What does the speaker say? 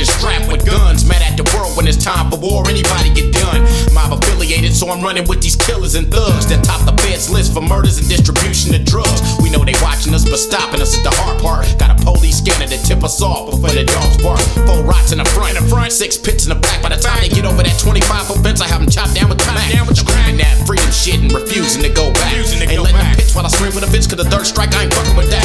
soldiers strapped with guns, mad at the world when it's time for war. Anybody get done. Mob affiliated, so I'm running with these killers and thugs that top the feds list for murders and distribution of drugs. We know they watching us, but stopping us is the hard part. Got a police scanner to tip us off before the dogs bark. 4 rots in the front, 6 pits in the back. By the time they get over that 25-foot fence, I have them chopped down with Mac. Screaming that freedom shit and refusing to go back. Ain't letting them pitch while I scream with a bitch, cause the third strike, I ain't fucking with that.